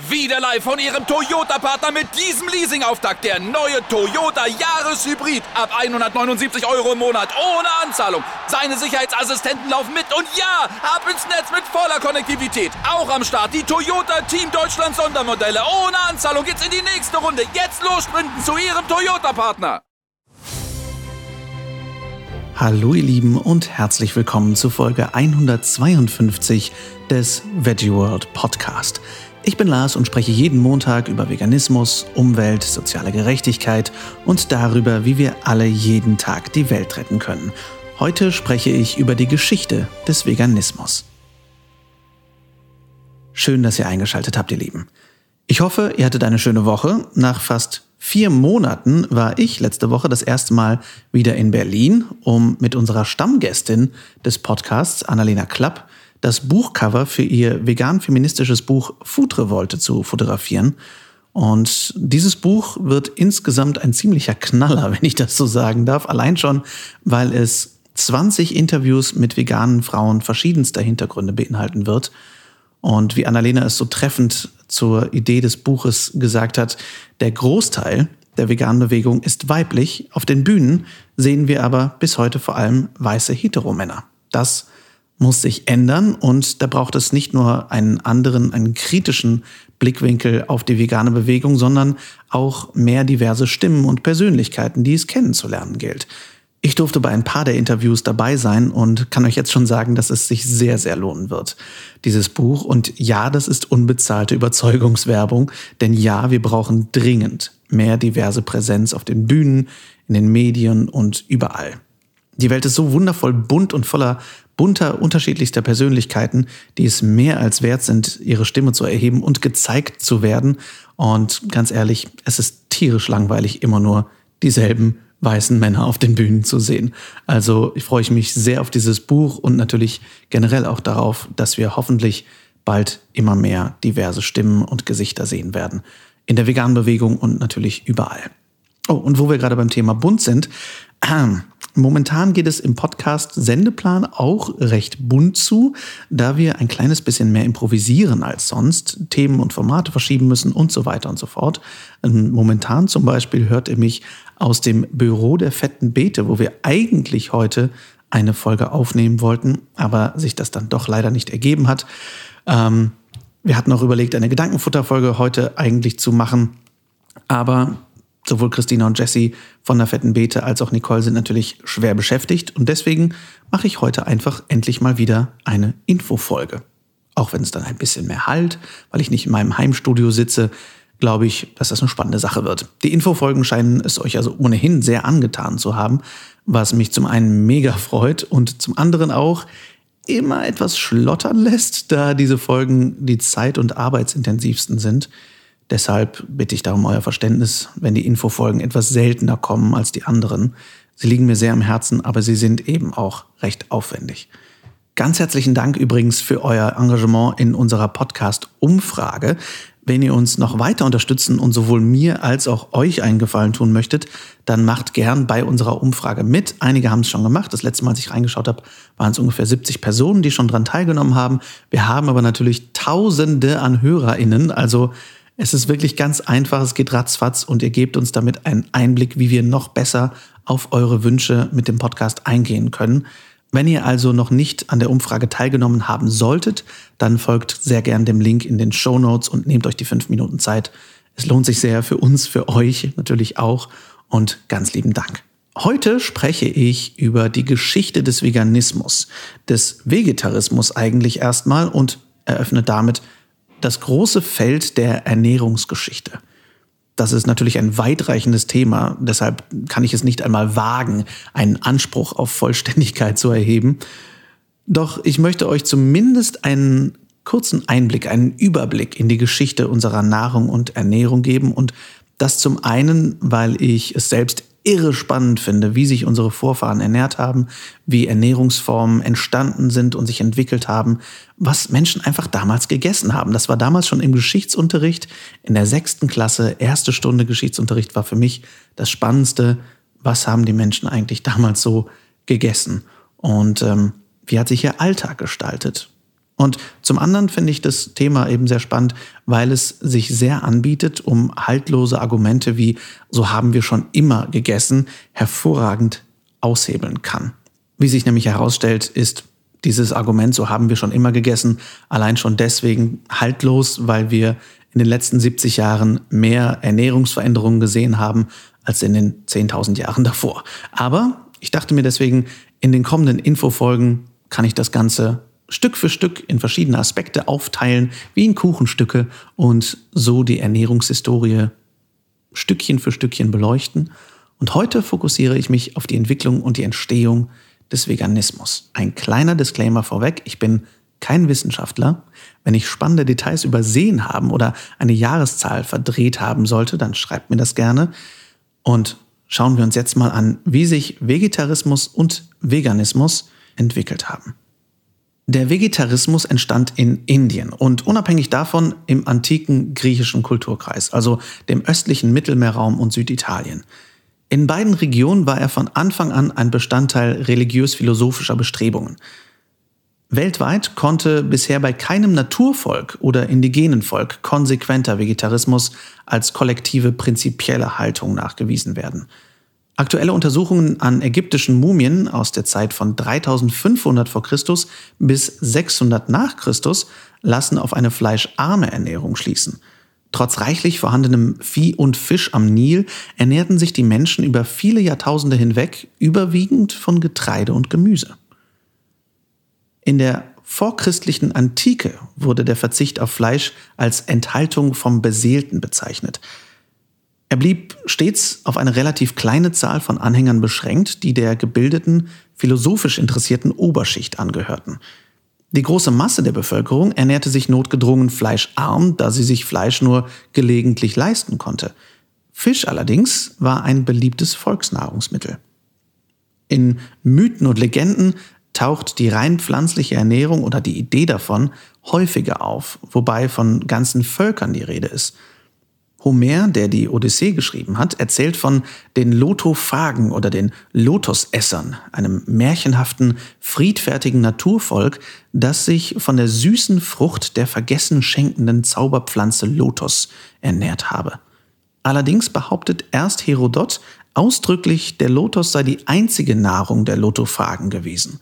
Wieder live von Ihrem Toyota-Partner mit diesem Leasing-Auftakt. Der neue Toyota Jahreshybrid. Ab 179 € im Monat. Ohne Anzahlung. Seine Sicherheitsassistenten laufen mit. Und ja, ab ins Netz mit voller Konnektivität. Auch am Start die Toyota Team Deutschland Sondermodelle. Ohne Anzahlung geht's in die nächste Runde. Jetzt los sprinten zu Ihrem Toyota-Partner. Hallo ihr Lieben und herzlich willkommen zu Folge 152 des Veggie World Podcast. Ich bin Lars und spreche jeden Montag über Veganismus, Umwelt, soziale Gerechtigkeit und darüber, wie wir alle jeden Tag die Welt retten können. Heute spreche ich über die Geschichte des Veganismus. Schön, dass ihr eingeschaltet habt, ihr Lieben. Ich hoffe, ihr hattet eine schöne Woche. Nach fast 4 Monaten war ich letzte Woche das erste Mal wieder in Berlin, um mit unserer Stammgästin des Podcasts, Annalena Klapp, das Buchcover für ihr vegan-feministisches Buch Food Revolte zu fotografieren. Und dieses Buch wird insgesamt ein ziemlicher Knaller, wenn ich das so sagen darf. Allein schon, weil es 20 Interviews mit veganen Frauen verschiedenster Hintergründe beinhalten wird. Und wie Annalena es so treffend zur Idee des Buches gesagt hat, der Großteil der veganen Bewegung ist weiblich. Auf den Bühnen sehen wir aber bis heute vor allem weiße Heteromänner. Das muss sich ändern und da braucht es nicht nur einen kritischen Blickwinkel auf die vegane Bewegung, sondern auch mehr diverse Stimmen und Persönlichkeiten, die es kennenzulernen gilt. Ich durfte bei ein paar der Interviews dabei sein und kann euch jetzt schon sagen, dass es sich sehr, sehr lohnen wird, dieses Buch. Und ja, das ist unbezahlte Überzeugungswerbung, denn ja, wir brauchen dringend mehr diverse Präsenz auf den Bühnen, in den Medien und überall. Die Welt ist so wundervoll bunt und voller bunter, unterschiedlichster Persönlichkeiten, die es mehr als wert sind, ihre Stimme zu erheben und gezeigt zu werden. Und ganz ehrlich, es ist tierisch langweilig, immer nur dieselben weißen Männer auf den Bühnen zu sehen. Also ich freue mich sehr auf dieses Buch und natürlich generell auch darauf, dass wir hoffentlich bald immer mehr diverse Stimmen und Gesichter sehen werden. In der veganen Bewegung und natürlich überall. Oh, und wo wir gerade beim Thema bunt sind, momentan geht es im Podcast Sendeplan auch recht bunt zu, da wir ein kleines bisschen mehr improvisieren als sonst, Themen und Formate verschieben müssen und so weiter und so fort. Momentan zum Beispiel hört ihr mich aus dem Büro der fetten Beete, wo wir eigentlich heute eine Folge aufnehmen wollten, aber sich das dann doch leider nicht ergeben hat. Wir hatten auch überlegt, eine Gedankenfutterfolge heute eigentlich zu machen, aber sowohl Christina und Jessie von der fetten Beete als auch Nicole sind natürlich schwer beschäftigt und deswegen mache ich heute einfach endlich mal wieder eine Infofolge. Auch wenn es dann ein bisschen mehr halt, weil ich nicht in meinem Heimstudio sitze, glaube ich, dass das eine spannende Sache wird. Die Infofolgen scheinen es euch also ohnehin sehr angetan zu haben, was mich zum einen mega freut und zum anderen auch immer etwas schlottern lässt, da diese Folgen die zeit- und arbeitsintensivsten sind. Deshalb bitte ich darum euer Verständnis, wenn die Infofolgen etwas seltener kommen als die anderen. Sie liegen mir sehr am Herzen, aber sie sind eben auch recht aufwendig. Ganz herzlichen Dank übrigens für euer Engagement in unserer Podcast-Umfrage. Wenn ihr uns noch weiter unterstützen und sowohl mir als auch euch einen Gefallen tun möchtet, dann macht gern bei unserer Umfrage mit. Einige haben es schon gemacht. Das letzte Mal, als ich reingeschaut habe, waren es ungefähr 70 Personen, die schon dran teilgenommen haben. Wir haben aber natürlich Tausende an HörerInnen, also es ist wirklich ganz einfach, es geht ratzfatz und ihr gebt uns damit einen Einblick, wie wir noch besser auf eure Wünsche mit dem Podcast eingehen können. Wenn ihr also noch nicht an der Umfrage teilgenommen haben solltet, dann folgt sehr gern dem Link in den Shownotes und nehmt euch die 5 Minuten Zeit. Es lohnt sich sehr für uns, für euch natürlich auch und ganz lieben Dank. Heute spreche ich über die Geschichte des Veganismus, des Vegetarismus eigentlich erstmal und eröffne damit das große Feld der Ernährungsgeschichte. Das ist natürlich ein weitreichendes Thema, deshalb kann ich es nicht einmal wagen, einen Anspruch auf Vollständigkeit zu erheben. Doch ich möchte euch zumindest einen kurzen Einblick, einen Überblick in die Geschichte unserer Nahrung und Ernährung geben. Und das zum einen, weil ich es selbst irre spannend finde, wie sich unsere Vorfahren ernährt haben, wie Ernährungsformen entstanden sind und sich entwickelt haben, was Menschen einfach damals gegessen haben. Das war damals schon im Geschichtsunterricht, in der 6. Klasse, 1. Stunde Geschichtsunterricht war für mich das Spannendste. Was haben die Menschen eigentlich damals so gegessen? Und wie hat sich ihr Alltag gestaltet? Und zum anderen finde ich das Thema eben sehr spannend, weil es sich sehr anbietet, um haltlose Argumente wie „so haben wir schon immer gegessen" hervorragend aushebeln kann. Wie sich nämlich herausstellt, ist dieses Argument „so haben wir schon immer gegessen" allein schon deswegen haltlos, weil wir in den letzten 70 Jahren mehr Ernährungsveränderungen gesehen haben als in den 10.000 Jahren davor. Aber ich dachte mir deswegen, in den kommenden Infofolgen kann ich das Ganze Stück für Stück in verschiedene Aspekte aufteilen, wie in Kuchenstücke, und so die Ernährungshistorie Stückchen für Stückchen beleuchten. Und heute fokussiere ich mich auf die Entwicklung und die Entstehung des Veganismus. Ein kleiner Disclaimer vorweg: Ich bin kein Wissenschaftler. Wenn ich spannende Details übersehen haben oder eine Jahreszahl verdreht haben sollte, dann schreibt mir das gerne. Und schauen wir uns jetzt mal an, wie sich Vegetarismus und Veganismus entwickelt haben. Der Vegetarismus entstand in Indien und unabhängig davon im antiken griechischen Kulturkreis, also dem östlichen Mittelmeerraum und Süditalien. In beiden Regionen war er von Anfang an ein Bestandteil religiös-philosophischer Bestrebungen. Weltweit konnte bisher bei keinem Naturvolk oder indigenen Volk konsequenter Vegetarismus als kollektive prinzipielle Haltung nachgewiesen werden. Aktuelle Untersuchungen an ägyptischen Mumien aus der Zeit von 3500 v. Chr. bis 600 nach Christus lassen auf eine fleischarme Ernährung schließen. Trotz reichlich vorhandenem Vieh und Fisch am Nil ernährten sich die Menschen über viele Jahrtausende hinweg überwiegend von Getreide und Gemüse. In der vorchristlichen Antike wurde der Verzicht auf Fleisch als Enthaltung vom Beseelten bezeichnet. Er blieb stets auf eine relativ kleine Zahl von Anhängern beschränkt, die der gebildeten, philosophisch interessierten Oberschicht angehörten. Die große Masse der Bevölkerung ernährte sich notgedrungen fleischarm, da sie sich Fleisch nur gelegentlich leisten konnte. Fisch allerdings war ein beliebtes Volksnahrungsmittel. In Mythen und Legenden taucht die rein pflanzliche Ernährung oder die Idee davon häufiger auf, wobei von ganzen Völkern die Rede ist. Homer, der die Odyssee geschrieben hat, erzählt von den Lotophagen oder den Lotusessern, einem märchenhaften, friedfertigen Naturvolk, das sich von der süßen Frucht der vergessen schenkenden Zauberpflanze Lotus ernährt habe. Allerdings behauptet erst Herodot ausdrücklich, der Lotus sei die einzige Nahrung der Lotophagen gewesen.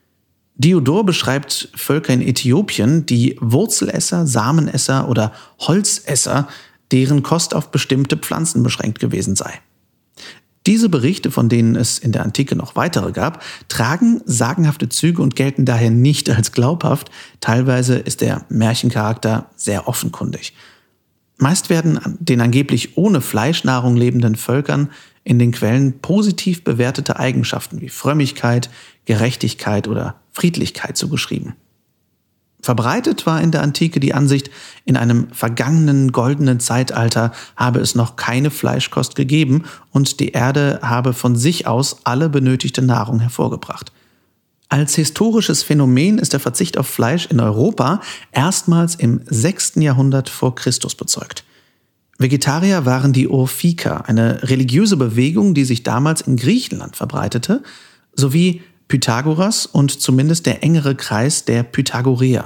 Diodor beschreibt Völker in Äthiopien, die Wurzelesser, Samenesser oder Holzesser, deren Kost auf bestimmte Pflanzen beschränkt gewesen sei. Diese Berichte, von denen es in der Antike noch weitere gab, tragen sagenhafte Züge und gelten daher nicht als glaubhaft. Teilweise ist der Märchencharakter sehr offenkundig. Meist werden den angeblich ohne Fleischnahrung lebenden Völkern in den Quellen positiv bewertete Eigenschaften wie Frömmigkeit, Gerechtigkeit oder Friedlichkeit zugeschrieben. Verbreitet war in der Antike die Ansicht, in einem vergangenen goldenen Zeitalter habe es noch keine Fleischkost gegeben und die Erde habe von sich aus alle benötigte Nahrung hervorgebracht. Als historisches Phänomen ist der Verzicht auf Fleisch in Europa erstmals im 6. Jahrhundert vor Christus bezeugt. Vegetarier waren die Orphiker, eine religiöse Bewegung, die sich damals in Griechenland verbreitete, sowie Pythagoras und zumindest der engere Kreis der Pythagoreer.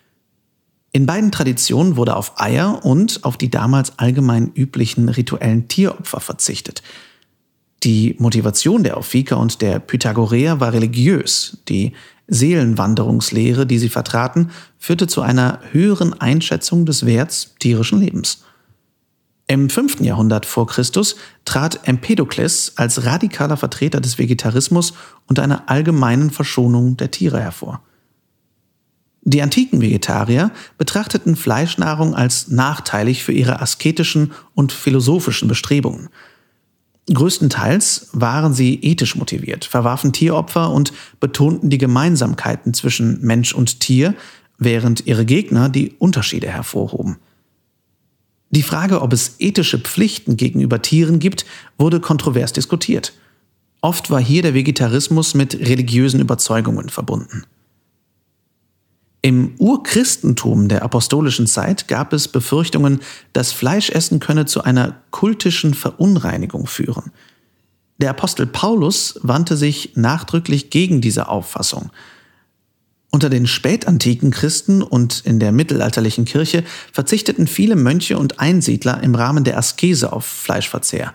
In beiden Traditionen wurde auf Eier und auf die damals allgemein üblichen rituellen Tieropfer verzichtet. Die Motivation der Orphiker und der Pythagoreer war religiös. Die Seelenwanderungslehre, die sie vertraten, führte zu einer höheren Einschätzung des Werts tierischen Lebens. Im 5. Jahrhundert vor Christus trat Empedokles als radikaler Vertreter des Vegetarismus und einer allgemeinen Verschonung der Tiere hervor. Die antiken Vegetarier betrachteten Fleischnahrung als nachteilig für ihre asketischen und philosophischen Bestrebungen. Größtenteils waren sie ethisch motiviert, verwarfen Tieropfer und betonten die Gemeinsamkeiten zwischen Mensch und Tier, während ihre Gegner die Unterschiede hervorhoben. Die Frage, ob es ethische Pflichten gegenüber Tieren gibt, wurde kontrovers diskutiert. Oft war hier der Vegetarismus mit religiösen Überzeugungen verbunden. Im Urchristentum der apostolischen Zeit gab es Befürchtungen, dass Fleischessen könne zu einer kultischen Verunreinigung führen. Der Apostel Paulus wandte sich nachdrücklich gegen diese Auffassung. Unter den spätantiken Christen und in der mittelalterlichen Kirche verzichteten viele Mönche und Einsiedler im Rahmen der Askese auf Fleischverzehr.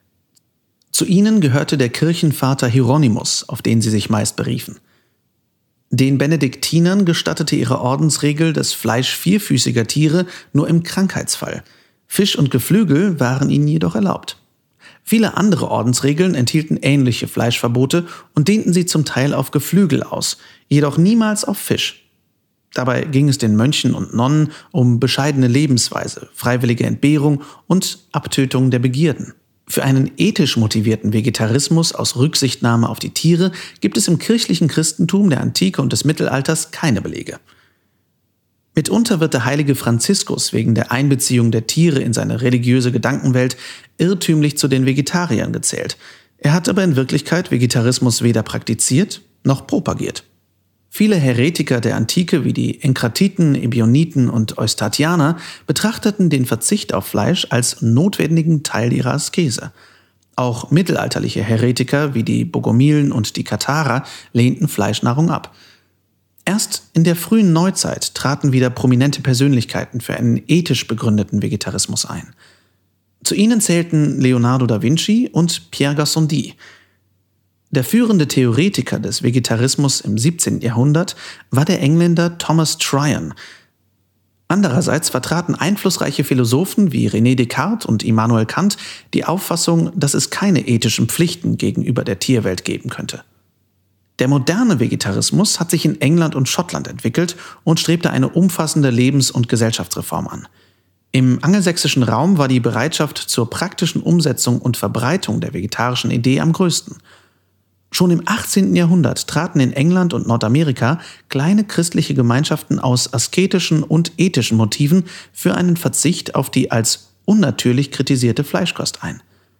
Zu ihnen gehörte der Kirchenvater Hieronymus, auf den sie sich meist beriefen. Den Benediktinern gestattete ihre Ordensregel das Fleisch vierfüßiger Tiere nur im Krankheitsfall. Fisch und Geflügel waren ihnen jedoch erlaubt. Viele andere Ordensregeln enthielten ähnliche Fleischverbote und dehnten sie zum Teil auf Geflügel aus, jedoch niemals auf Fisch. Dabei ging es den Mönchen und Nonnen um bescheidene Lebensweise, freiwillige Entbehrung und Abtötung der Begierden. Für einen ethisch motivierten Vegetarismus aus Rücksichtnahme auf die Tiere gibt es im kirchlichen Christentum der Antike und des Mittelalters keine Belege. Mitunter wird der heilige Franziskus wegen der Einbeziehung der Tiere in seine religiöse Gedankenwelt irrtümlich zu den Vegetariern gezählt. Er hat aber in Wirklichkeit Vegetarismus weder praktiziert noch propagiert. Viele Heretiker der Antike wie die Enkratiten, Ebioniten und Eustathianer betrachteten den Verzicht auf Fleisch als notwendigen Teil ihrer Askese. Auch mittelalterliche Heretiker wie die Bogomilen und die Katharer lehnten Fleischnahrung ab. Erst in der frühen Neuzeit traten wieder prominente Persönlichkeiten für einen ethisch begründeten Vegetarismus ein. Zu ihnen zählten Leonardo da Vinci und Pierre Gassendi. Der führende Theoretiker des Vegetarismus im 17. Jahrhundert war der Engländer Thomas Tryon. Andererseits vertraten einflussreiche Philosophen wie René Descartes und Immanuel Kant die Auffassung, dass es keine ethischen Pflichten gegenüber der Tierwelt geben könnte. Der moderne Vegetarismus hat sich in England und Schottland entwickelt und strebte eine umfassende Lebens- und Gesellschaftsreform an. Im angelsächsischen Raum war die Bereitschaft zur praktischen Umsetzung und Verbreitung der vegetarischen Idee am größten. Schon im 18. Jahrhundert traten in England und Nordamerika kleine christliche Gemeinschaften aus asketischen und ethischen Motiven für einen Verzicht auf die als unnatürlich kritisierte Fleischkost ein.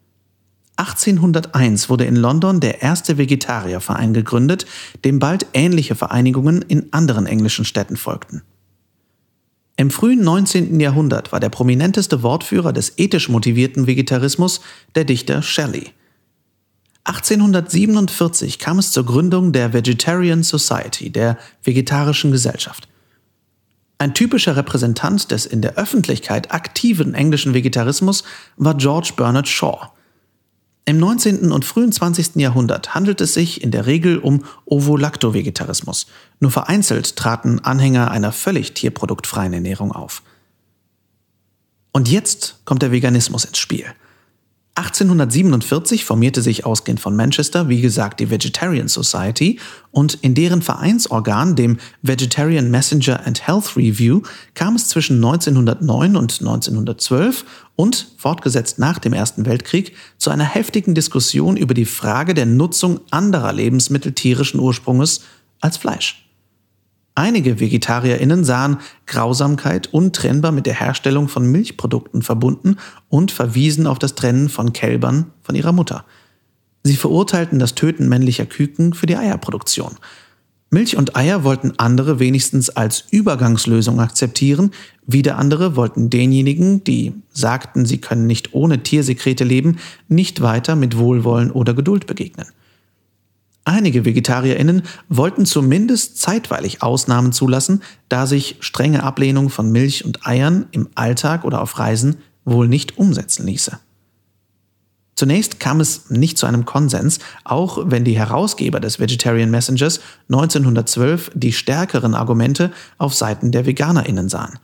1801 wurde in London der erste Vegetarierverein gegründet, dem bald ähnliche Vereinigungen in anderen englischen Städten folgten. Im frühen 19. Jahrhundert war der prominenteste Wortführer des ethisch motivierten Vegetarismus der Dichter Shelley. 1847 kam es zur Gründung der Vegetarian Society, der Vegetarischen Gesellschaft. Ein typischer Repräsentant des in der Öffentlichkeit aktiven englischen Vegetarismus war George Bernard Shaw. Im 19. und frühen 20. Jahrhundert handelt es sich in der Regel um Ovo-Lacto-Vegetarismus. Nur vereinzelt traten Anhänger einer völlig tierproduktfreien Ernährung auf. Und jetzt kommt der Veganismus ins Spiel. 1847 formierte sich ausgehend von Manchester, wie gesagt, die Vegetarian Society und in deren Vereinsorgan, dem Vegetarian Messenger and Health Review, kam es zwischen 1909 und 1912 und, fortgesetzt nach dem Ersten Weltkrieg, zu einer heftigen Diskussion über die Frage der Nutzung anderer Lebensmittel tierischen Ursprunges als Fleisch. Einige VegetarierInnen sahen Grausamkeit untrennbar mit der Herstellung von Milchprodukten verbunden und verwiesen auf das Trennen von Kälbern von ihrer Mutter. Sie verurteilten das Töten männlicher Küken für die Eierproduktion. Milch und Eier wollten andere wenigstens als Übergangslösung akzeptieren, wieder andere wollten denjenigen, die sagten, sie können nicht ohne Tiersekrete leben, nicht weiter mit Wohlwollen oder Geduld begegnen. Einige VegetarierInnen wollten zumindest zeitweilig Ausnahmen zulassen, da sich strenge Ablehnung von Milch und Eiern im Alltag oder auf Reisen wohl nicht umsetzen ließe. Zunächst kam es nicht zu einem Konsens, auch wenn die Herausgeber des Vegetarian Messengers 1912 die stärkeren Argumente auf Seiten der VeganerInnen sahen.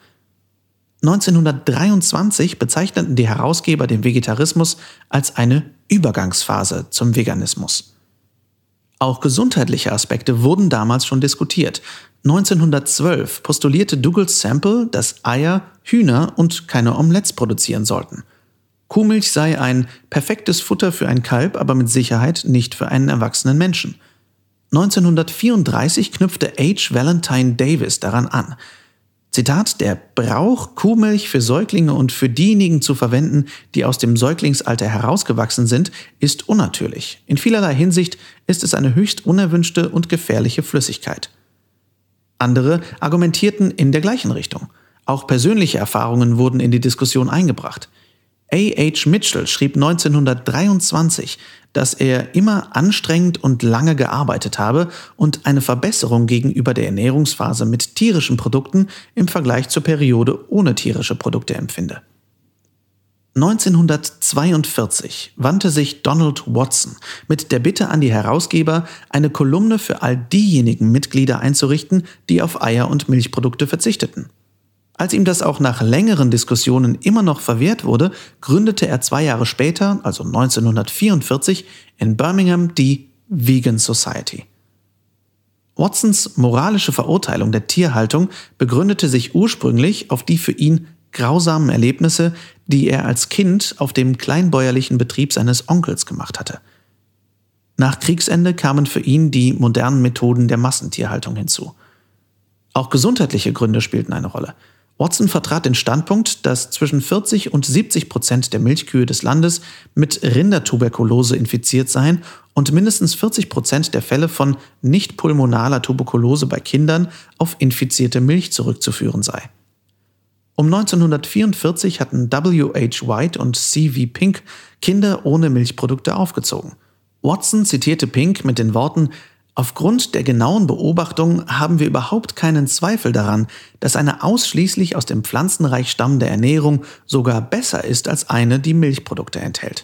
1923 bezeichneten die Herausgeber den Vegetarismus als eine Übergangsphase zum Veganismus. Auch gesundheitliche Aspekte wurden damals schon diskutiert. 1912 postulierte Douglas Semple, dass Eier Hühner und keine Omelettes produzieren sollten. Kuhmilch sei ein perfektes Futter für ein Kalb, aber mit Sicherheit nicht für einen erwachsenen Menschen. 1934 knüpfte H. Valentine Davis daran an. Zitat: Der Brauch, Kuhmilch für Säuglinge und für diejenigen zu verwenden, die aus dem Säuglingsalter herausgewachsen sind, ist unnatürlich. In vielerlei Hinsicht ist es eine höchst unerwünschte und gefährliche Flüssigkeit. Andere argumentierten in der gleichen Richtung. Auch persönliche Erfahrungen wurden in die Diskussion eingebracht. A.H. Mitchell schrieb 1923, dass er immer anstrengend und lange gearbeitet habe und eine Verbesserung gegenüber der Ernährungsphase mit tierischen Produkten im Vergleich zur Periode ohne tierische Produkte empfinde. 1942 wandte sich Donald Watson mit der Bitte an die Herausgeber, eine Kolumne für all diejenigen Mitglieder einzurichten, die auf Eier und Milchprodukte verzichteten. Als ihm das auch nach längeren Diskussionen immer noch verwehrt wurde, gründete er 2 Jahre später, also 1944, in Birmingham die Vegan Society. Watsons moralische Verurteilung der Tierhaltung begründete sich ursprünglich auf die für ihn grausamen Erlebnisse, die er als Kind auf dem kleinbäuerlichen Betrieb seines Onkels gemacht hatte. Nach Kriegsende kamen für ihn die modernen Methoden der Massentierhaltung hinzu. Auch gesundheitliche Gründe spielten eine Rolle. Watson vertrat den Standpunkt, dass zwischen 40 und 70% der Milchkühe des Landes mit Rindertuberkulose infiziert seien und mindestens 40% der Fälle von nicht-pulmonaler Tuberkulose bei Kindern auf infizierte Milch zurückzuführen sei. Um 1944 hatten W.H. White und C.V. Pink Kinder ohne Milchprodukte aufgezogen. Watson zitierte Pink mit den Worten: „Aufgrund der genauen Beobachtung haben wir überhaupt keinen Zweifel daran, dass eine ausschließlich aus dem Pflanzenreich stammende Ernährung sogar besser ist als eine, die Milchprodukte enthält."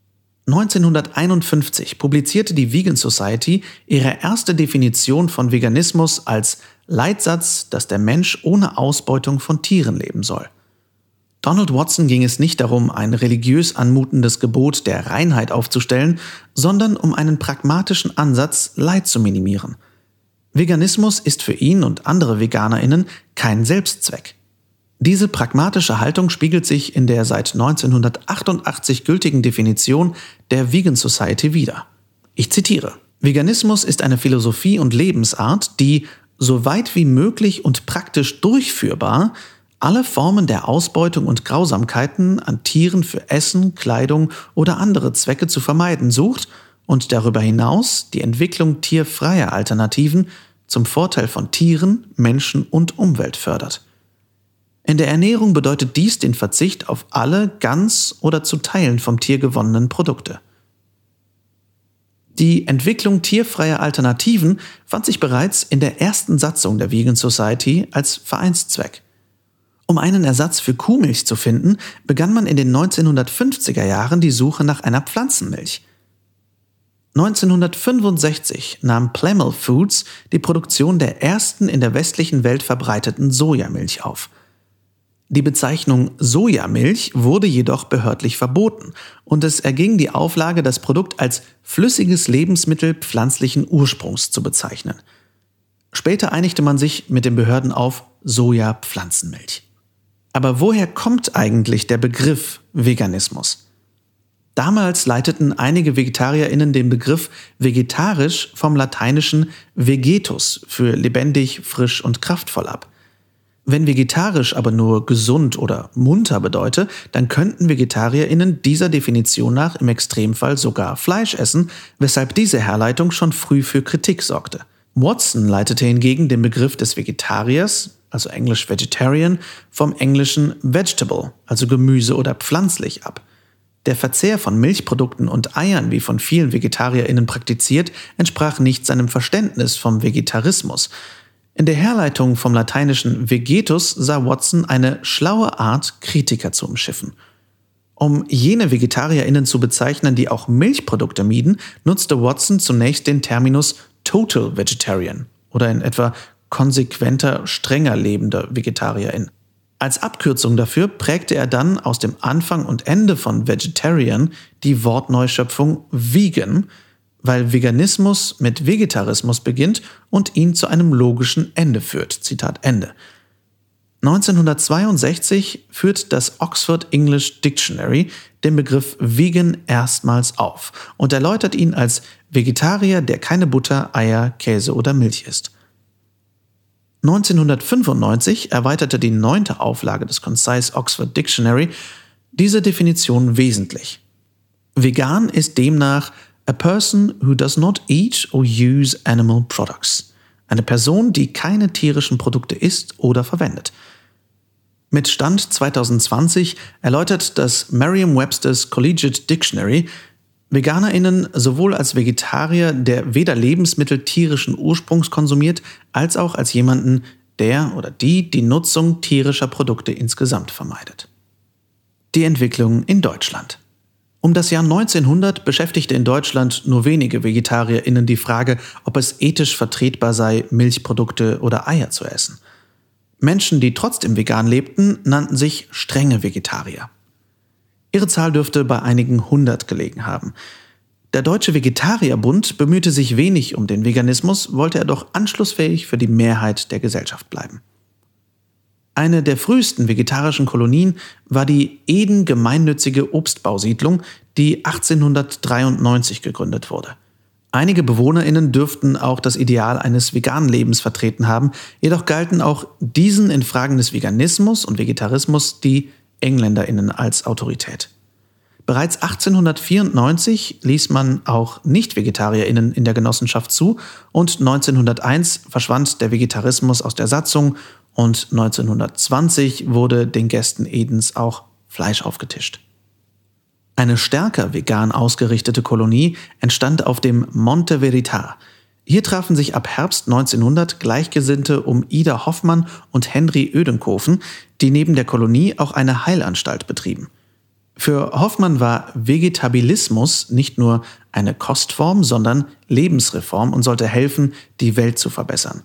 1951 publizierte die Vegan Society ihre erste Definition von Veganismus als Leitsatz, dass der Mensch ohne Ausbeutung von Tieren leben soll. Donald Watson ging es nicht darum, ein religiös anmutendes Gebot der Reinheit aufzustellen, sondern um einen pragmatischen Ansatz, Leid zu minimieren. Veganismus ist für ihn und andere VeganerInnen kein Selbstzweck. Diese pragmatische Haltung spiegelt sich in der seit 1988 gültigen Definition der Vegan Society wider. Ich zitiere: „Veganismus ist eine Philosophie und Lebensart, die, so weit wie möglich und praktisch durchführbar, alle Formen der Ausbeutung und Grausamkeiten an Tieren für Essen, Kleidung oder andere Zwecke zu vermeiden sucht und darüber hinaus die Entwicklung tierfreier Alternativen zum Vorteil von Tieren, Menschen und Umwelt fördert. In der Ernährung bedeutet dies den Verzicht auf alle ganz oder zu Teilen vom Tier gewonnenen Produkte." Die Entwicklung tierfreier Alternativen fand sich bereits in der ersten Satzung der Vegan Society als Vereinszweck. Um einen Ersatz für Kuhmilch zu finden, begann man in den 1950er Jahren die Suche nach einer Pflanzenmilch. 1965 nahm Plemel Foods die Produktion der ersten in der westlichen Welt verbreiteten Sojamilch auf. Die Bezeichnung Sojamilch wurde jedoch behördlich verboten und es erging die Auflage, das Produkt als flüssiges Lebensmittel pflanzlichen Ursprungs zu bezeichnen. Später einigte man sich mit den Behörden auf Soja-Pflanzenmilch. Aber woher kommt eigentlich der Begriff Veganismus? Damals leiteten einige VegetarierInnen den Begriff vegetarisch vom lateinischen vegetus für lebendig, frisch und kraftvoll ab. Wenn vegetarisch aber nur gesund oder munter bedeute, dann könnten VegetarierInnen dieser Definition nach im Extremfall sogar Fleisch essen, weshalb diese Herleitung schon früh für Kritik sorgte. Watson leitete hingegen den Begriff des Vegetariers, also englisch Vegetarian, vom englischen Vegetable, also Gemüse oder pflanzlich ab. Der Verzehr von Milchprodukten und Eiern, wie von vielen VegetarierInnen praktiziert, entsprach nicht seinem Verständnis vom Vegetarismus. In der Herleitung vom lateinischen vegetus sah Watson eine schlaue Art, Kritiker zu umschiffen. Um jene VegetarierInnen zu bezeichnen, die auch Milchprodukte mieden, nutzte Watson zunächst den Terminus Total Vegetarian oder in etwa konsequenter, strenger lebender Vegetarierin. Als Abkürzung dafür prägte er dann aus dem Anfang und Ende von Vegetarian die Wortneuschöpfung Vegan, weil Veganismus mit Vegetarismus beginnt und ihn zu einem logischen Ende führt. Zitat Ende. 1962 führt das Oxford English Dictionary den Begriff Vegan erstmals auf und erläutert ihn als Vegetarier, der keine Butter, Eier, Käse oder Milch isst. 1995 erweiterte die 9. Auflage des Concise Oxford Dictionary diese Definition wesentlich. Vegan ist demnach a person who does not eat or use animal products. Eine Person, die keine tierischen Produkte isst oder verwendet. Mit Stand 2020 erläutert das Merriam-Webster's Collegiate Dictionary VeganerInnen sowohl als Vegetarier, der weder Lebensmittel tierischen Ursprungs konsumiert, als auch als jemanden, der oder die Nutzung tierischer Produkte insgesamt vermeidet. Die Entwicklung in Deutschland. Um das Jahr 1900 beschäftigte in Deutschland nur wenige VegetarierInnen die Frage, ob es ethisch vertretbar sei, Milchprodukte oder Eier zu essen. Menschen, die trotzdem vegan lebten, nannten sich strenge Vegetarier. Ihre Zahl dürfte bei einigen 100 gelegen haben. Der Deutsche Vegetarierbund bemühte sich wenig um den Veganismus, wollte er doch anschlussfähig für die Mehrheit der Gesellschaft bleiben. Eine der frühesten vegetarischen Kolonien war die Eden Gemeinnützige Obstbausiedlung, die 1893 gegründet wurde. Einige BewohnerInnen dürften auch das Ideal eines veganen Lebens vertreten haben, jedoch galten auch diesen in Fragen des Veganismus und Vegetarismus die EngländerInnen als Autorität. Bereits 1894 ließ man auch Nicht-VegetarierInnen in der Genossenschaft zu und 1901 verschwand der Vegetarismus aus der Satzung und 1920 wurde den Gästen Edens auch Fleisch aufgetischt. Eine stärker vegan ausgerichtete Kolonie entstand auf dem Monte Verità. Hier trafen sich ab Herbst 1900 Gleichgesinnte um Ida Hoffmann und Henry Oedenkoven, die neben der Kolonie auch eine Heilanstalt betrieben. Für Hoffmann war Vegetabilismus nicht nur eine Kostform, sondern Lebensreform und sollte helfen, die Welt zu verbessern.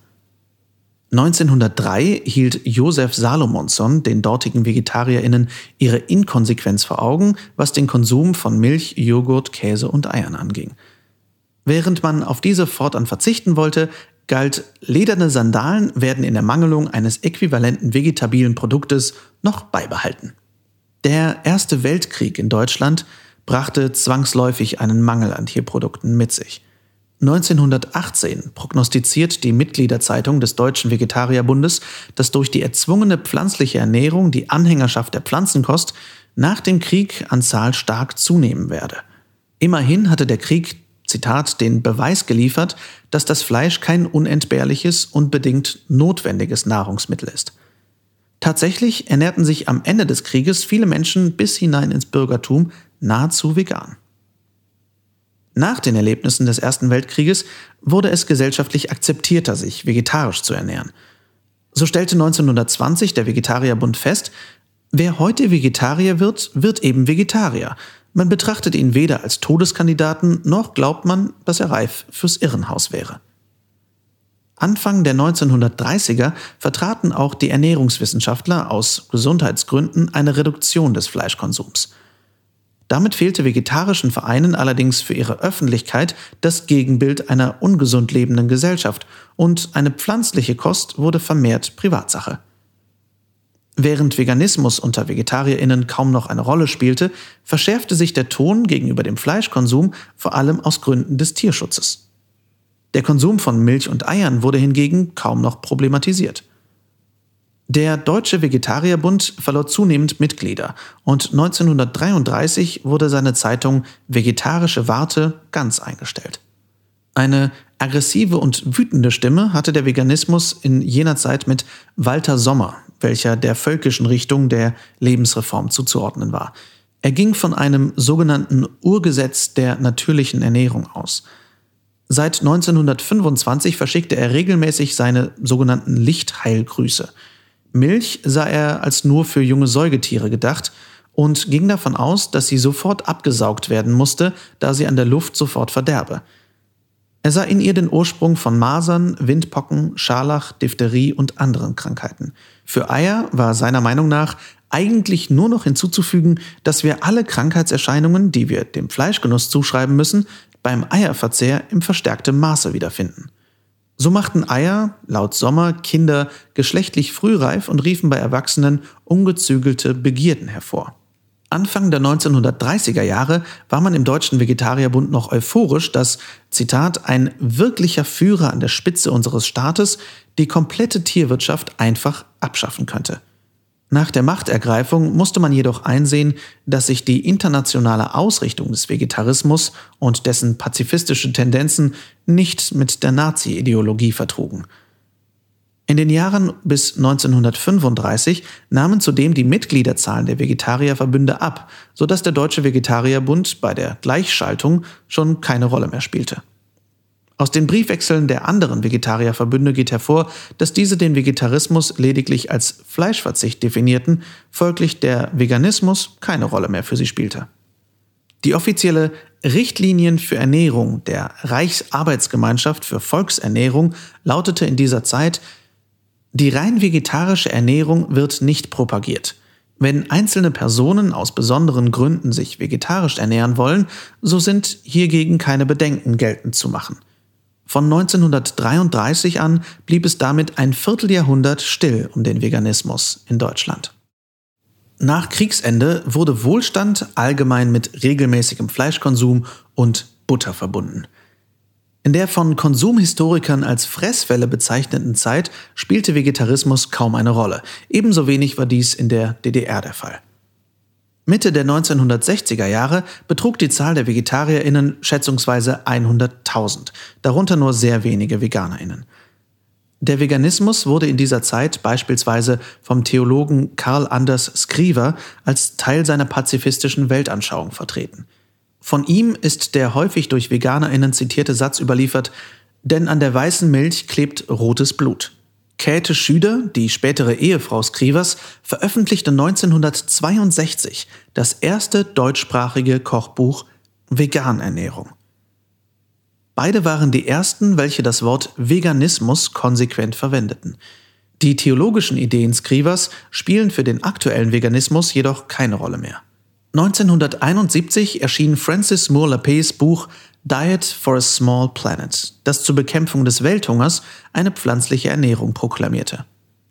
1903 hielt Josef Salomonsson den dortigen VegetarierInnen ihre Inkonsequenz vor Augen, was den Konsum von Milch, Joghurt, Käse und Eiern anging. Während man auf diese fortan verzichten wollte, galt, lederne Sandalen werden in Ermangelung eines äquivalenten vegetabilen Produktes noch beibehalten. Der Erste Weltkrieg in Deutschland brachte zwangsläufig einen Mangel an Tierprodukten mit sich. 1918 prognostiziert die Mitgliederzeitung des Deutschen Vegetarierbundes, dass durch die erzwungene pflanzliche Ernährung die Anhängerschaft der Pflanzenkost nach dem Krieg an Zahl stark zunehmen werde. Immerhin hatte der Krieg, Zitat, den Beweis geliefert, dass das Fleisch kein unentbehrliches und bedingt notwendiges Nahrungsmittel ist. Tatsächlich ernährten sich am Ende des Krieges viele Menschen bis hinein ins Bürgertum nahezu vegan. Nach den Erlebnissen des Ersten Weltkrieges wurde es gesellschaftlich akzeptierter, sich vegetarisch zu ernähren. So stellte 1920 der Vegetarierbund fest, wer heute Vegetarier wird, wird eben Vegetarier. Man betrachtet ihn weder als Todeskandidaten, noch glaubt man, dass er reif fürs Irrenhaus wäre. Anfang der 1930er vertraten auch die Ernährungswissenschaftler aus Gesundheitsgründen eine Reduktion des Fleischkonsums. Damit fehlte vegetarischen Vereinen allerdings für ihre Öffentlichkeit das Gegenbild einer ungesund lebenden Gesellschaft und eine pflanzliche Kost wurde vermehrt Privatsache. Während Veganismus unter VegetarierInnen kaum noch eine Rolle spielte, verschärfte sich der Ton gegenüber dem Fleischkonsum vor allem aus Gründen des Tierschutzes. Der Konsum von Milch und Eiern wurde hingegen kaum noch problematisiert. Der Deutsche Vegetarierbund verlor zunehmend Mitglieder und 1933 wurde seine Zeitung Vegetarische Warte ganz eingestellt. Eine aggressive und wütende Stimme hatte der Veganismus in jener Zeit mit Walter Sommer, welcher der völkischen Richtung der Lebensreform zuzuordnen war. Er ging von einem sogenannten Urgesetz der natürlichen Ernährung aus. Seit 1925 verschickte er regelmäßig seine sogenannten Lichtheilgrüße. Milch sah er als nur für junge Säugetiere gedacht und ging davon aus, dass sie sofort abgesaugt werden musste, da sie an der Luft sofort verderbe. Er sah in ihr den Ursprung von Masern, Windpocken, Scharlach, Diphtherie und anderen Krankheiten. Für Eier war seiner Meinung nach eigentlich nur noch hinzuzufügen, dass wir alle Krankheitserscheinungen, die wir dem Fleischgenuss zuschreiben müssen, beim Eierverzehr im verstärktem Maße wiederfinden. So machten Eier, laut Sommer, Kinder geschlechtlich frühreif und riefen bei Erwachsenen ungezügelte Begierden hervor. Anfang der 1930er Jahre war man im Deutschen Vegetarierbund noch euphorisch, dass, Zitat, ein wirklicher Führer an der Spitze unseres Staates die komplette Tierwirtschaft einfach abschaffen könnte. Nach der Machtergreifung musste man jedoch einsehen, dass sich die internationale Ausrichtung des Vegetarismus und dessen pazifistische Tendenzen nicht mit der Nazi-Ideologie vertrugen. In den Jahren bis 1935 nahmen zudem die Mitgliederzahlen der Vegetarierverbünde ab, sodass der Deutsche Vegetarierbund bei der Gleichschaltung schon keine Rolle mehr spielte. Aus den Briefwechseln der anderen Vegetarierverbünde geht hervor, dass diese den Vegetarismus lediglich als Fleischverzicht definierten, folglich der Veganismus keine Rolle mehr für sie spielte. Die offizielle Richtlinien für Ernährung der Reichsarbeitsgemeinschaft für Volksernährung lautete in dieser Zeit: Die rein vegetarische Ernährung wird nicht propagiert. Wenn einzelne Personen aus besonderen Gründen sich vegetarisch ernähren wollen, so sind hiergegen keine Bedenken geltend zu machen. Von 1933 an blieb es damit ein Vierteljahrhundert still um den Veganismus in Deutschland. Nach Kriegsende wurde Wohlstand allgemein mit regelmäßigem Fleischkonsum und Butter verbunden. In der von Konsumhistorikern als Fresswelle bezeichneten Zeit spielte Vegetarismus kaum eine Rolle. Ebenso wenig war dies in der DDR der Fall. Mitte der 1960er Jahre betrug die Zahl der VegetarierInnen schätzungsweise 100.000, darunter nur sehr wenige VeganerInnen. Der Veganismus wurde in dieser Zeit beispielsweise vom Theologen Karl Anders Skriver als Teil seiner pazifistischen Weltanschauung vertreten. Von ihm ist der häufig durch VeganerInnen zitierte Satz überliefert: Denn an der weißen Milch klebt rotes Blut. Käthe Schüder, die spätere Ehefrau Skrivers, veröffentlichte 1962 das erste deutschsprachige Kochbuch Veganernährung. Beide waren die ersten, welche das Wort Veganismus konsequent verwendeten. Die theologischen Ideen Skrivers spielen für den aktuellen Veganismus jedoch keine Rolle mehr. 1971 erschien Francis Moore-Lapés Buch Diet for a Small Planet, das zur Bekämpfung des Welthungers eine pflanzliche Ernährung proklamierte.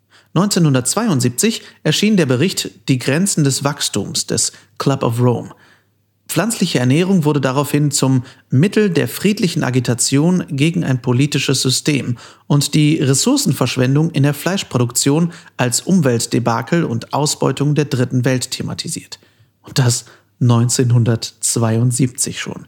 1972 erschien der Bericht Die Grenzen des Wachstums des Club of Rome. Pflanzliche Ernährung wurde daraufhin zum Mittel der friedlichen Agitation gegen ein politisches System und die Ressourcenverschwendung in der Fleischproduktion als Umweltdebakel und Ausbeutung der Dritten Welt thematisiert. Und das 1972 schon.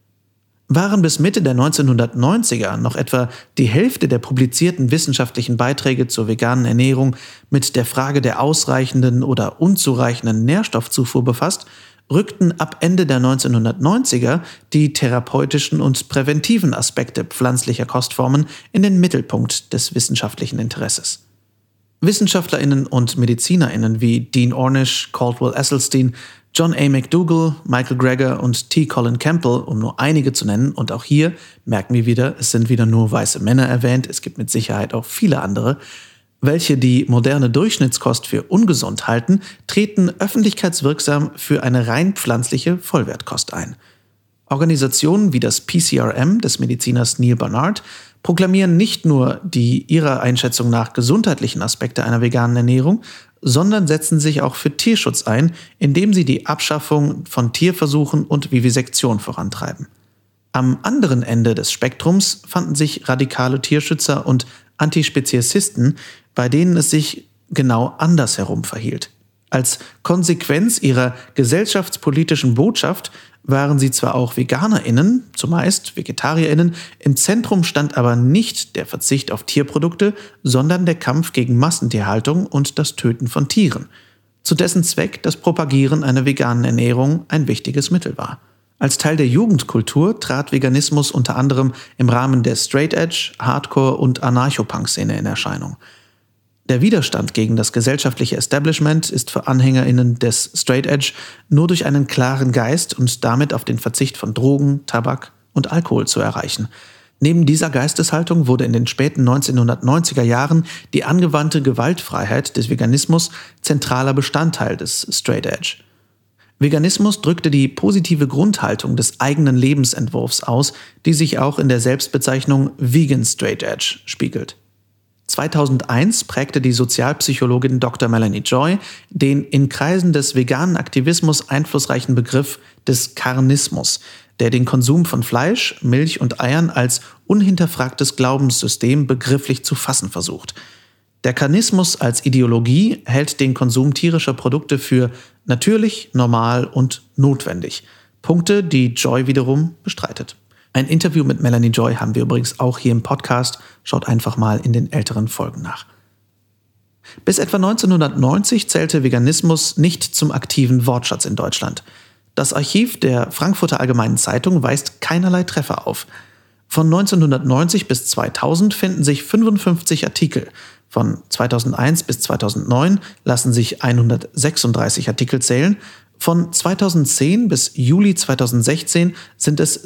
Waren bis Mitte der 1990er noch etwa die Hälfte der publizierten wissenschaftlichen Beiträge zur veganen Ernährung mit der Frage der ausreichenden oder unzureichenden Nährstoffzufuhr befasst, rückten ab Ende der 1990er die therapeutischen und präventiven Aspekte pflanzlicher Kostformen in den Mittelpunkt des wissenschaftlichen Interesses. WissenschaftlerInnen und MedizinerInnen wie Dean Ornish, Caldwell Esselstyn, John A. McDougall, Michael Greger und T. Colin Campbell, um nur einige zu nennen, und auch hier merken wir wieder, es sind wieder nur weiße Männer erwähnt, es gibt mit Sicherheit auch viele andere, welche die moderne Durchschnittskost für ungesund halten, treten öffentlichkeitswirksam für eine rein pflanzliche Vollwertkost ein. Organisationen wie das PCRM des Mediziners Neil Barnard proklamieren nicht nur die ihrer Einschätzung nach gesundheitlichen Aspekte einer veganen Ernährung, sondern setzen sich auch für Tierschutz ein, indem sie die Abschaffung von Tierversuchen und Vivisektion vorantreiben. Am anderen Ende des Spektrums fanden sich radikale Tierschützer und Antispeziesisten, bei denen es sich genau andersherum verhielt. Als Konsequenz ihrer gesellschaftspolitischen Botschaft waren sie zwar auch VeganerInnen, zumeist VegetarierInnen, im Zentrum stand aber nicht der Verzicht auf Tierprodukte, sondern der Kampf gegen Massentierhaltung und das Töten von Tieren, zu dessen Zweck das Propagieren einer veganen Ernährung ein wichtiges Mittel war. Als Teil der Jugendkultur trat Veganismus unter anderem im Rahmen der Straight Edge, Hardcore und Anarcho-Punk-Szene in Erscheinung. Der Widerstand gegen das gesellschaftliche Establishment ist für AnhängerInnen des Straight Edge nur durch einen klaren Geist und damit auf den Verzicht von Drogen, Tabak und Alkohol zu erreichen. Neben dieser Geisteshaltung wurde in den späten 1990er Jahren die angewandte Gewaltfreiheit des Veganismus zentraler Bestandteil des Straight Edge. Veganismus drückte die positive Grundhaltung des eigenen Lebensentwurfs aus, die sich auch in der Selbstbezeichnung Vegan Straight Edge spiegelt. 2001 prägte die Sozialpsychologin Dr. Melanie Joy den in Kreisen des veganen Aktivismus einflussreichen Begriff des Karnismus, der den Konsum von Fleisch, Milch und Eiern als unhinterfragtes Glaubenssystem begrifflich zu fassen versucht. Der Karnismus als Ideologie hält den Konsum tierischer Produkte für natürlich, normal und notwendig. Punkte, die Joy wiederum bestreitet. Ein Interview mit Melanie Joy haben wir übrigens auch hier im Podcast. Schaut einfach mal in den älteren Folgen nach. Bis etwa 1990 zählte Veganismus nicht zum aktiven Wortschatz in Deutschland. Das Archiv der Frankfurter Allgemeinen Zeitung weist keinerlei Treffer auf. Von 1990 bis 2000 finden sich 55 Artikel. Von 2001 bis 2009 lassen sich 136 Artikel zählen. Von 2010 bis Juli 2016 sind es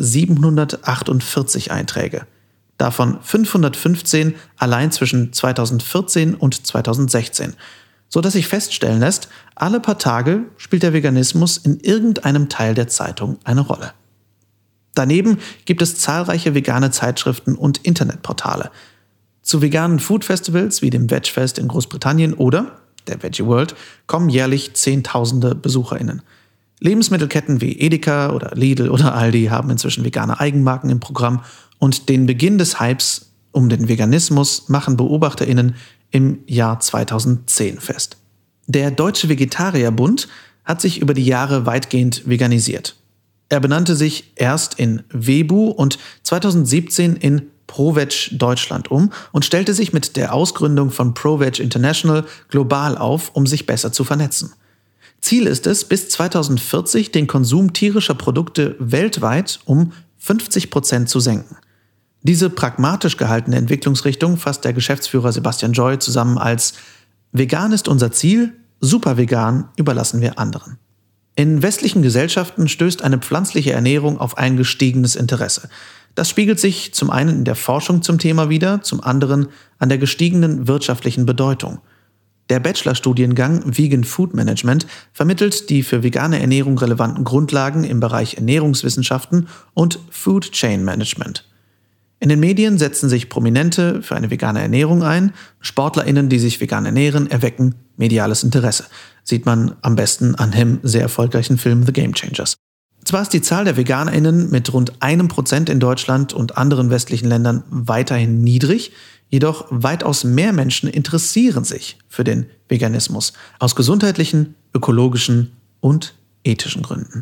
748 Einträge. Davon 515 allein zwischen 2014 und 2016. Sodass sich feststellen lässt, alle paar Tage spielt der Veganismus in irgendeinem Teil der Zeitung eine Rolle. Daneben gibt es zahlreiche vegane Zeitschriften und Internetportale. Zu veganen Food-Festivals wie dem Vegfest in Großbritannien oder der Veggie World kommen jährlich Zehntausende BesucherInnen. Lebensmittelketten wie Edeka oder Lidl oder Aldi haben inzwischen vegane Eigenmarken im Programm und den Beginn des Hypes um den Veganismus machen BeobachterInnen im Jahr 2010 fest. Der Deutsche Vegetarierbund hat sich über die Jahre weitgehend veganisiert. Er benannte sich erst in WEBU und 2017 in ProVeg Deutschland um und stellte sich mit der Ausgründung von ProVeg International global auf, um sich besser zu vernetzen. Ziel ist es, bis 2040 den Konsum tierischer Produkte weltweit um 50% zu senken. Diese pragmatisch gehaltene Entwicklungsrichtung fasst der Geschäftsführer Sebastian Joy zusammen als „Vegan ist unser Ziel, super vegan überlassen wir anderen“. In westlichen Gesellschaften stößt eine pflanzliche Ernährung auf ein gestiegenes Interesse. Das spiegelt sich zum einen in der Forschung zum Thema wider, zum anderen an der gestiegenen wirtschaftlichen Bedeutung. Der Bachelorstudiengang Vegan Food Management vermittelt die für vegane Ernährung relevanten Grundlagen im Bereich Ernährungswissenschaften und Food Chain Management. In den Medien setzen sich Prominente für eine vegane Ernährung ein. SportlerInnen, die sich vegan ernähren, erwecken mediales Interesse. Sieht man am besten an dem sehr erfolgreichen Film The Game Changers. Zwar ist die Zahl der VeganerInnen mit rund 1% in Deutschland und anderen westlichen Ländern weiterhin niedrig, jedoch weitaus mehr Menschen interessieren sich für den Veganismus. Aus gesundheitlichen, ökologischen und ethischen Gründen.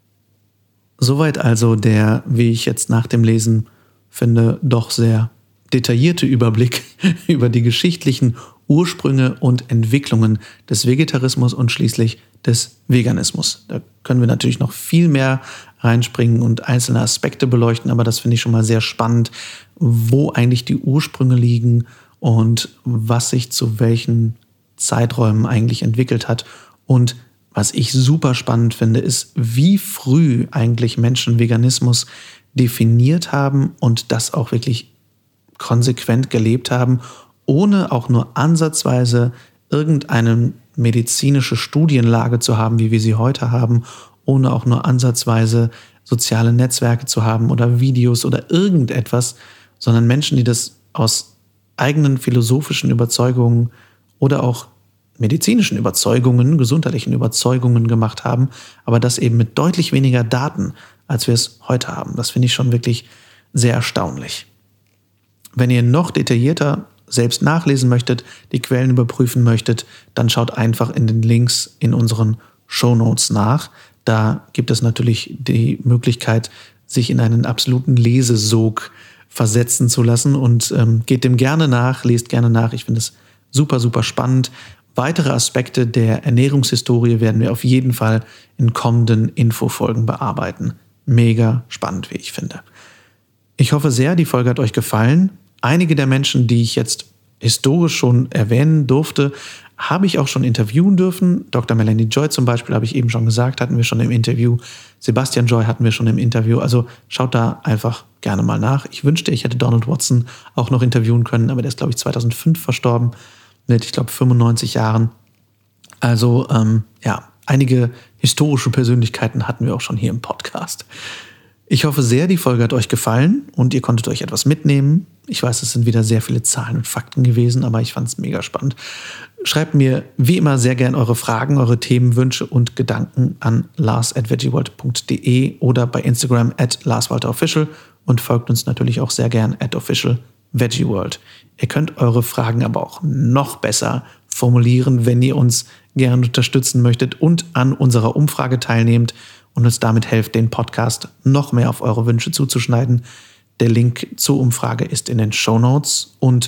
Soweit also der, wie ich jetzt nach dem Lesen finde, doch sehr detaillierte Überblick über die geschichtlichen Ursprünge und Entwicklungen des Vegetarismus und schließlich des Veganismus. Da können wir natürlich noch viel mehr reinspringen und einzelne Aspekte beleuchten, aber das finde ich schon mal sehr spannend, wo eigentlich die Ursprünge liegen und was sich zu welchen Zeiträumen eigentlich entwickelt hat. Und was ich super spannend finde, ist, wie früh eigentlich Menschen Veganismus definiert haben und das auch wirklich konsequent gelebt haben, ohne auch nur ansatzweise irgendeine medizinische Studienlage zu haben, wie wir sie heute haben, ohne auch nur ansatzweise soziale Netzwerke zu haben oder Videos oder irgendetwas, sondern Menschen, die das aus eigenen philosophischen Überzeugungen oder auch medizinischen Überzeugungen, gesundheitlichen Überzeugungen gemacht haben, aber das eben mit deutlich weniger Daten, als wir es heute haben. Das finde ich schon wirklich sehr erstaunlich. Wenn ihr noch detaillierter selbst nachlesen möchtet, die Quellen überprüfen möchtet, dann schaut einfach in den Links in unseren Shownotes nach. Da gibt es natürlich die Möglichkeit, sich in einen absoluten Lesesog versetzen zu lassen und geht dem gerne nach, lest gerne nach. Ich finde es super, super spannend. Weitere Aspekte der Ernährungshistorie werden wir auf jeden Fall in kommenden Infofolgen bearbeiten. Mega spannend, wie ich finde. Ich hoffe sehr, die Folge hat euch gefallen. Einige der Menschen, die ich jetzt historisch schon erwähnen durfte, habe ich auch schon interviewen dürfen. Dr. Melanie Joy zum Beispiel, habe ich eben schon gesagt, hatten wir schon im Interview. Sebastian Joy hatten wir schon im Interview. Also schaut da einfach gerne mal nach. Ich wünschte, ich hätte Donald Watson auch noch interviewen können, aber der ist, glaube ich, 2005 verstorben. Mit, ich glaube, 95 Jahren. Also, einige historische Persönlichkeiten hatten wir auch schon hier im Podcast. Ich hoffe sehr, die Folge hat euch gefallen und ihr konntet euch etwas mitnehmen. Ich weiß, es sind wieder sehr viele Zahlen und Fakten gewesen, aber ich fand es mega spannend. Schreibt mir wie immer sehr gern eure Fragen, eure Themen, Wünsche und Gedanken an lars@veggieworld.de oder bei Instagram @larswalterofficial und folgt uns natürlich auch sehr gern @officialveggieworld. Ihr könnt eure Fragen aber auch noch besser formulieren, wenn ihr uns gerne unterstützen möchtet und an unserer Umfrage teilnehmt und uns damit helft, den Podcast noch mehr auf eure Wünsche zuzuschneiden. Der Link zur Umfrage ist in den Shownotes und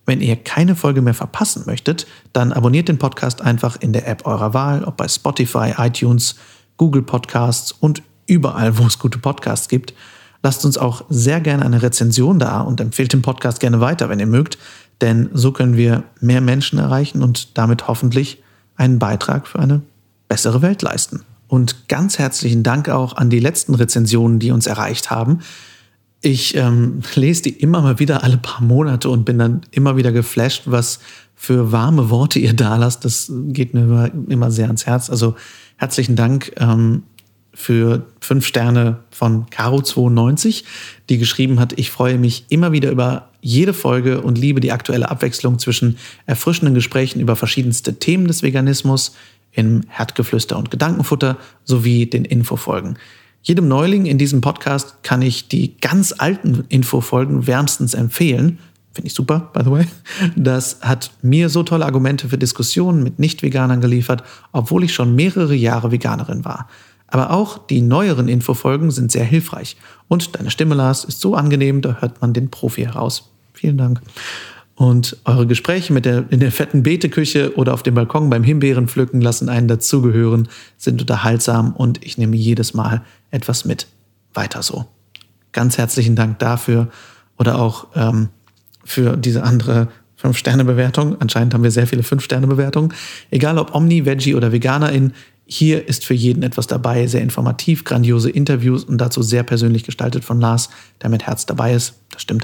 Wenn ihr keine Folge mehr verpassen möchtet, dann abonniert den Podcast einfach in der App eurer Wahl, ob bei Spotify, iTunes, Google Podcasts und überall, wo es gute Podcasts gibt. Lasst uns auch sehr gerne eine Rezension da und empfehlt den Podcast gerne weiter, wenn ihr mögt, denn so können wir mehr Menschen erreichen und damit hoffentlich einen Beitrag für eine bessere Welt leisten. Und ganz herzlichen Dank auch an die letzten Rezensionen, die uns erreicht haben. Ich lese die immer mal wieder alle paar Monate und bin dann immer wieder geflasht, was für warme Worte ihr da lasst. Das geht mir immer sehr ans Herz. Also herzlichen Dank für 5 Sterne von Caro92, die geschrieben hat: Ich freue mich immer wieder über jede Folge und liebe die aktuelle Abwechslung zwischen erfrischenden Gesprächen über verschiedenste Themen des Veganismus im Herdgeflüster und Gedankenfutter sowie den Infofolgen. Jedem Neuling in diesem Podcast kann ich die ganz alten Infofolgen wärmstens empfehlen. Finde ich super, by the way. Das hat mir so tolle Argumente für Diskussionen mit Nicht-Veganern geliefert, obwohl ich schon mehrere Jahre Veganerin war. Aber auch die neueren Infofolgen sind sehr hilfreich. Und deine Stimme, Lars, ist so angenehm, da hört man den Profi heraus. Vielen Dank. Und eure Gespräche in der fetten Beeteküche oder auf dem Balkon beim Himbeerenpflücken lassen einen dazugehören, sind unterhaltsam und ich nehme jedes Mal etwas mit. Weiter so. Ganz herzlichen Dank dafür oder auch für diese andere 5-Sterne-Bewertung. Anscheinend haben wir sehr viele 5-Sterne-Bewertungen. Egal ob Omni, Veggie oder Veganerin, hier ist für jeden etwas dabei. Sehr informativ, grandiose Interviews und dazu sehr persönlich gestaltet von Lars, der mit Herz dabei ist. Das stimmt.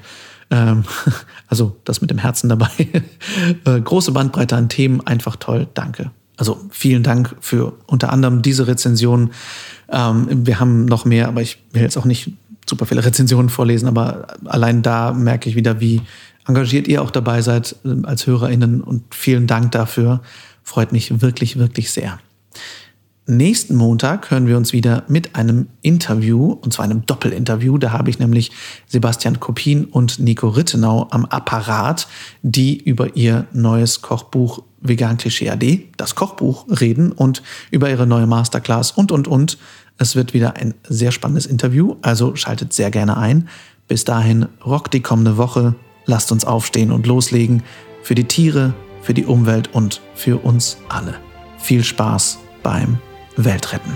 Also das mit dem Herzen dabei. Große Bandbreite an Themen, einfach toll, danke. Also vielen Dank für unter anderem diese Rezension. Wir haben noch mehr, aber ich will jetzt auch nicht super viele Rezensionen vorlesen, aber allein da merke ich wieder, wie engagiert ihr auch dabei seid als HörerInnen und vielen Dank dafür. Freut mich wirklich, wirklich sehr. Nächsten Montag hören wir uns wieder mit einem Interview, und zwar einem Doppelinterview. Da habe ich nämlich Sebastian Koppin und Nico Rittenau am Apparat, die über ihr neues Kochbuch Vegan Klischee AD, das Kochbuch, reden und über ihre neue Masterclass und. Es wird wieder ein sehr spannendes Interview, also schaltet sehr gerne ein. Bis dahin, rockt die kommende Woche, lasst uns aufstehen und loslegen für die Tiere, für die Umwelt und für uns alle. Viel Spaß beim Weltretten.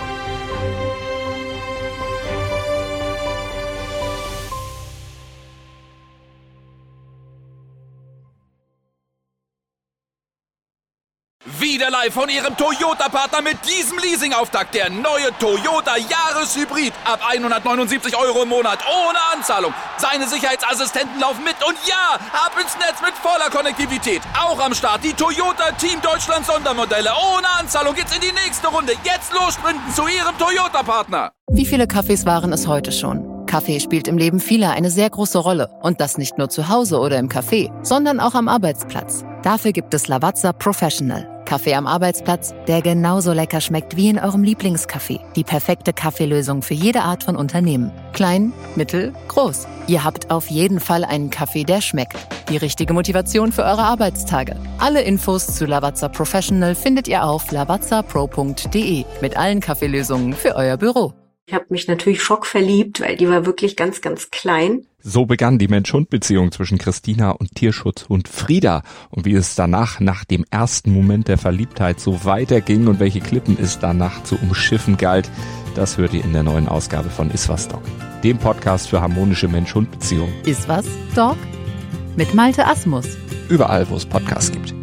Wieder live von Ihrem Toyota-Partner mit diesem Leasing-Auftakt. Der neue Toyota Jahreshybrid. Ab 179 € im Monat. Ohne Anzahlung. Seine Sicherheitsassistenten laufen mit. Und ja, ab ins Netz mit voller Konnektivität. Auch am Start die Toyota Team Deutschland Sondermodelle. Ohne Anzahlung geht's in die nächste Runde. Jetzt los sprinten zu Ihrem Toyota-Partner. Wie viele Kaffees waren es heute schon? Kaffee spielt im Leben vieler eine sehr große Rolle. Und das nicht nur zu Hause oder im Café, sondern auch am Arbeitsplatz. Dafür gibt es Lavazza Professional. Kaffee am Arbeitsplatz, der genauso lecker schmeckt wie in eurem Lieblingscafé. Die perfekte Kaffeelösung für jede Art von Unternehmen. Klein, mittel, groß. Ihr habt auf jeden Fall einen Kaffee, der schmeckt. Die richtige Motivation für eure Arbeitstage. Alle Infos zu Lavazza Professional findet ihr auf lavazzapro.de mit allen Kaffeelösungen für euer Büro. Ich habe mich natürlich schockverliebt, weil die war wirklich ganz, ganz klein. So begann die Mensch-Hund-Beziehung zwischen Christina und Tierschutzhund Frieda. Und wie es danach, nach dem ersten Moment der Verliebtheit, so weiterging und welche Klippen es danach zu umschiffen galt, das hört ihr in der neuen Ausgabe von Iswas Dog, dem Podcast für harmonische Mensch-Hund-Beziehungen. Iswas Dog? Mit Malte Asmus. Überall, wo es Podcasts gibt.